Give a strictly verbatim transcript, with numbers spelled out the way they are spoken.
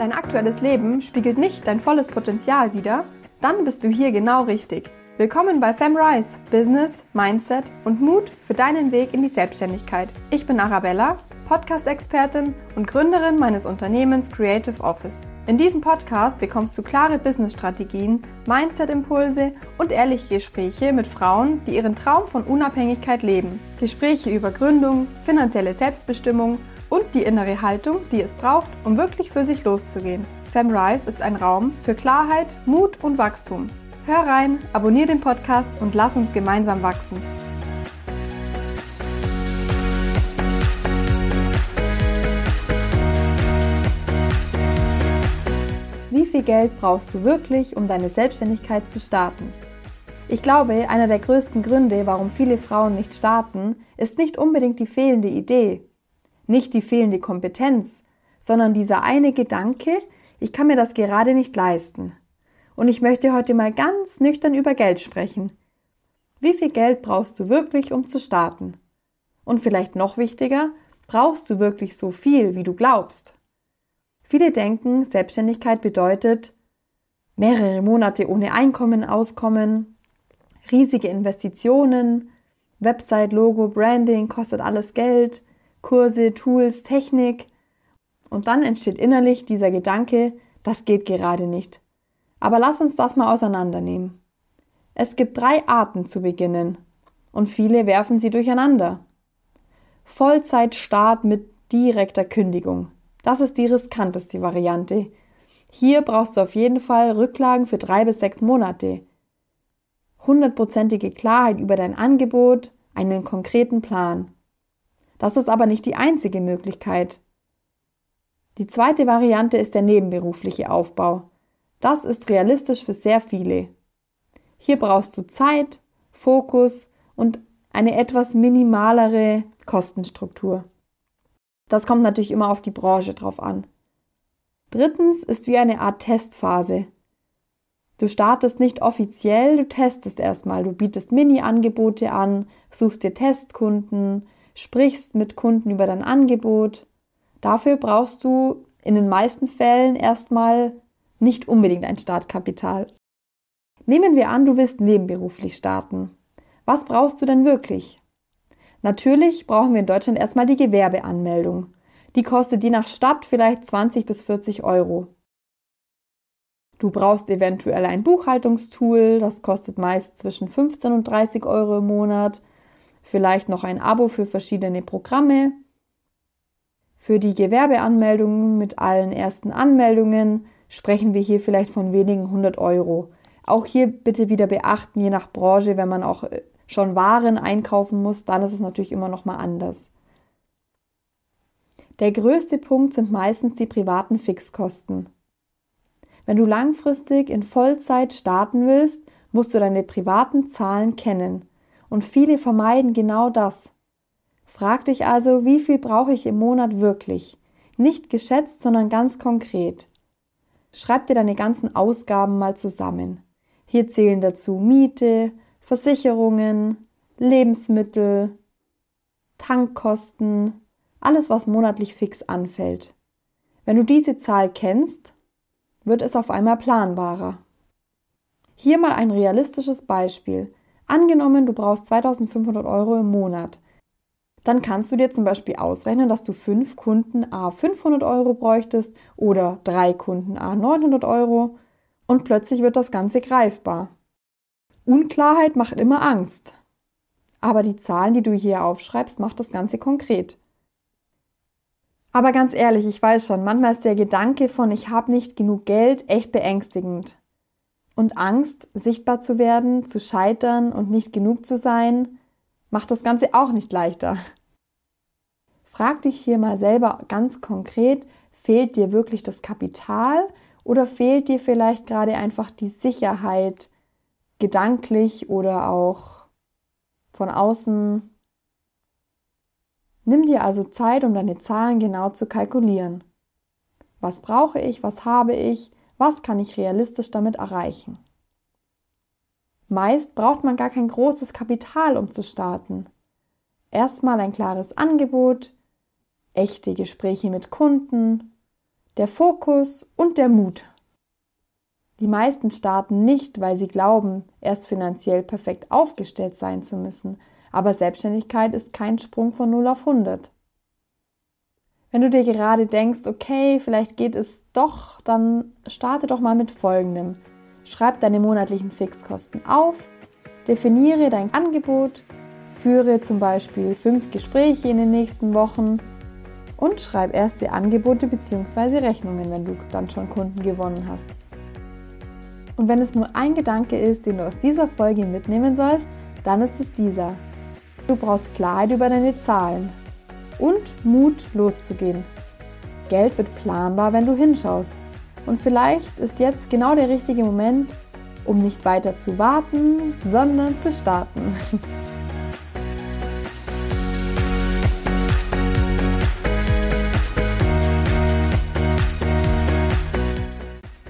Dein aktuelles Leben spiegelt nicht dein volles Potenzial wider? Dann bist du hier genau richtig. Willkommen bei FemRise, Business, Mindset und Mut für deinen Weg in die Selbstständigkeit. Ich bin Arabella, Podcast-Expertin und Gründerin meines Unternehmens Creative Office. In diesem Podcast bekommst du klare Business-Strategien, Mindset-Impulse und ehrliche Gespräche mit Frauen, die ihren Traum von Unabhängigkeit leben. Gespräche über Gründung, finanzielle Selbstbestimmung und die innere Haltung, die es braucht, um wirklich für sich loszugehen. FemRise ist ein Raum für Klarheit, Mut und Wachstum. Hör rein, abonniere den Podcast und lass uns gemeinsam wachsen. Wie viel Geld brauchst du wirklich, um deine Selbstständigkeit zu starten? Ich glaube, einer der größten Gründe, warum viele Frauen nicht starten, ist nicht unbedingt die fehlende Idee, nicht die fehlende Kompetenz, sondern dieser eine Gedanke, ich kann mir das gerade nicht leisten. Und ich möchte heute mal ganz nüchtern über Geld sprechen. Wie viel Geld brauchst du wirklich, um zu starten? Und vielleicht noch wichtiger, brauchst du wirklich so viel, wie du glaubst? Viele denken, Selbstständigkeit bedeutet mehrere Monate ohne Einkommen auskommen, riesige Investitionen, Website, Logo, Branding, kostet alles Geld, Kurse, Tools, Technik. Und dann entsteht innerlich dieser Gedanke, das geht gerade nicht. Aber lass uns das mal auseinandernehmen. Es gibt drei Arten zu beginnen und viele werfen sie durcheinander. Vollzeitstart mit direkter Kündigung. Das ist die riskanteste Variante. Hier brauchst du auf jeden Fall Rücklagen für drei bis sechs Monate. Hundertprozentige Klarheit über dein Angebot, einen konkreten Plan. Das ist aber nicht die einzige Möglichkeit. Die zweite Variante ist der nebenberufliche Aufbau. Das ist realistisch für sehr viele. Hier brauchst du Zeit, Fokus und eine etwas minimalere Kostenstruktur. Das kommt natürlich immer auf die Branche drauf an. Drittens ist wie eine Art Testphase. Du startest nicht offiziell, du testest erstmal. Du bietest Mini-Angebote an, suchst dir Testkunden, sprichst mit Kunden über dein Angebot. Dafür brauchst du in den meisten Fällen erstmal nicht unbedingt ein Startkapital. Nehmen wir an, du willst nebenberuflich starten. Was brauchst du denn wirklich? Natürlich brauchen wir in Deutschland erstmal die Gewerbeanmeldung. Die kostet je nach Stadt vielleicht zwanzig bis vierzig Euro. Du brauchst eventuell ein Buchhaltungstool, das kostet meist zwischen fünfzehn und dreißig Euro im Monat. Vielleicht noch ein Abo für verschiedene Programme. Für die Gewerbeanmeldung mit allen ersten Anmeldungen sprechen wir hier vielleicht von wenigen hundert Euro. Auch hier bitte wieder beachten, je nach Branche, wenn man auch schon Waren einkaufen muss, dann ist es natürlich immer noch mal anders. Der größte Punkt sind meistens die privaten Fixkosten. Wenn du langfristig in Vollzeit starten willst, musst du deine privaten Zahlen kennen. Und viele vermeiden genau das. Frag dich also, wie viel brauche ich im Monat wirklich? Nicht geschätzt, sondern ganz konkret. Schreib dir deine ganzen Ausgaben mal zusammen. Hier zählen dazu Miete, Versicherungen, Lebensmittel, Tankkosten, alles was monatlich fix anfällt. Wenn du diese Zahl kennst, wird es auf einmal planbarer. Hier mal ein realistisches Beispiel. Angenommen, du brauchst zweitausendfünfhundert Euro im Monat. Dann kannst du dir zum Beispiel ausrechnen, dass du fünf Kunden à fünfhundert Euro bräuchtest oder drei Kunden à neunhundert Euro und plötzlich wird das Ganze greifbar. Unklarheit macht immer Angst. Aber die Zahlen, die du hier aufschreibst, macht das Ganze konkret. Aber ganz ehrlich, ich weiß schon, manchmal ist der Gedanke von ich habe nicht genug Geld echt beängstigend. Und Angst, sichtbar zu werden, zu scheitern und nicht genug zu sein, macht das Ganze auch nicht leichter. Frag dich hier mal selber ganz konkret, fehlt dir wirklich das Kapital oder fehlt dir vielleicht gerade einfach die Sicherheit, gedanklich oder auch von außen? Nimm dir also Zeit, um deine Zahlen genau zu kalkulieren. Was brauche ich, was habe ich, was kann ich realistisch damit erreichen? Meist braucht man gar kein großes Kapital, um zu starten. Erstmal ein klares Angebot, echte Gespräche mit Kunden, der Fokus und der Mut. Die meisten starten nicht, weil sie glauben, erst finanziell perfekt aufgestellt sein zu müssen. Aber Selbstständigkeit ist kein Sprung von null auf hundert. Wenn du dir gerade denkst, okay, vielleicht geht es doch, dann starte doch mal mit Folgendem. Schreib deine monatlichen Fixkosten auf, definiere dein Angebot, führe zum Beispiel fünf Gespräche in den nächsten Wochen und schreib erste Angebote bzw. Rechnungen, wenn du dann schon Kunden gewonnen hast. Und wenn es nur ein Gedanke ist, den du aus dieser Folge mitnehmen sollst, dann ist es dieser. Du brauchst Klarheit über deine Zahlen und Mut loszugehen. Geld wird planbar, wenn du hinschaust. Und vielleicht ist jetzt genau der richtige Moment, um nicht weiter zu warten, sondern zu starten.